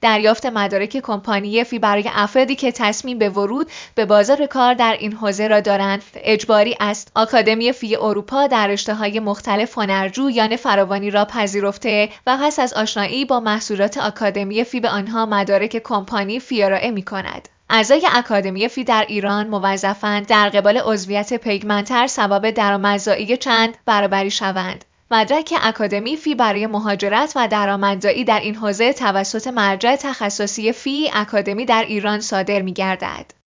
دریافت مدارک کمپانی فی برای افرادی که تصمیم به ورود به بازار کار در این حوزه را دارند اجباری است. آکادمی فی اروپا در رشته‌های مختلف هنرجویان فراوانی را پذیرفته و پس از آشنایی با محصولات آکادمی فی به آنها مدارک کمپانی فی ارائه می‌کند. اعضای آکادمی فی در ایران موظفند در قبال عضویت پیگمنتر ثواب درآمدزایی چند برابری شوند. مدرک آکادمی فی برای مهاجرت و درآمدزایی در این حوزه توسط مرجع تخصصی فی آکادمی در ایران صادر می‌گردد.